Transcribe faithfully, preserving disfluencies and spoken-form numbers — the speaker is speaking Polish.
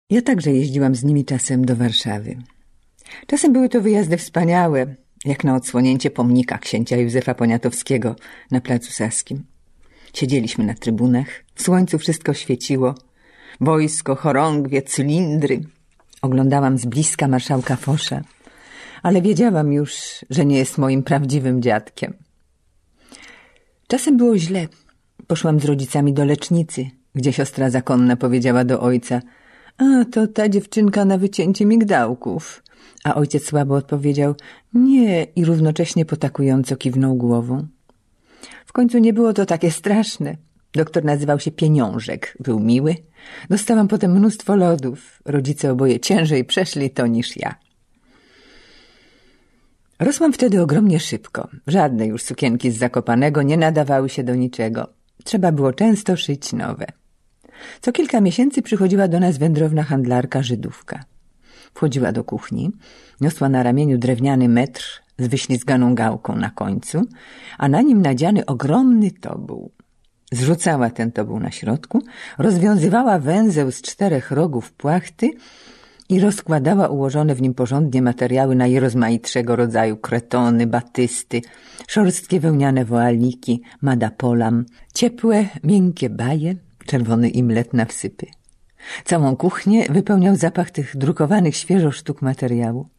Ja także jeździłam z nimi czasem do Warszawy. Czasem były to wyjazdy wspaniałe, jak na odsłonięcie pomnika księcia Józefa Poniatowskiego na Placu Saskim. Siedzieliśmy na trybunach, w słońcu wszystko świeciło. Wojsko, chorągwie, cylindry. Oglądałam z bliska marszałka Fosza, ale wiedziałam już, że nie jest moim prawdziwym dziadkiem. Czasem było źle. Poszłam z rodzicami do lecznicy, gdzie siostra zakonna powiedziała do ojca: a, to ta dziewczynka na wycięcie migdałków. A ojciec słabo odpowiedział: nie, i równocześnie potakująco kiwnął głową. W końcu nie było to takie straszne. Doktor nazywał się Pieniążek, był miły. Dostałam potem mnóstwo lodów. Rodzice oboje ciężej przeszli to niż ja. Rosłam wtedy ogromnie szybko. Żadne już sukienki z Zakopanego nie nadawały się do niczego. Trzeba było często szyć nowe. Co kilka miesięcy przychodziła do nas wędrowna handlarka Żydówka. Wchodziła do kuchni, niosła na ramieniu drewniany metr z wyślizganą gałką na końcu, a na nim nadziany ogromny tobuł. Zrzucała ten tobuł na środku, rozwiązywała węzeł z czterech rogów płachty i rozkładała ułożone w nim porządnie materiały najrozmaitszego rodzaju: kretony, batysty, szorstkie wełniane woaliki, madapolam, ciepłe, miękkie baje, czerwony imlet na wsypy. Całą kuchnię wypełniał zapach tych drukowanych świeżo sztuk materiału.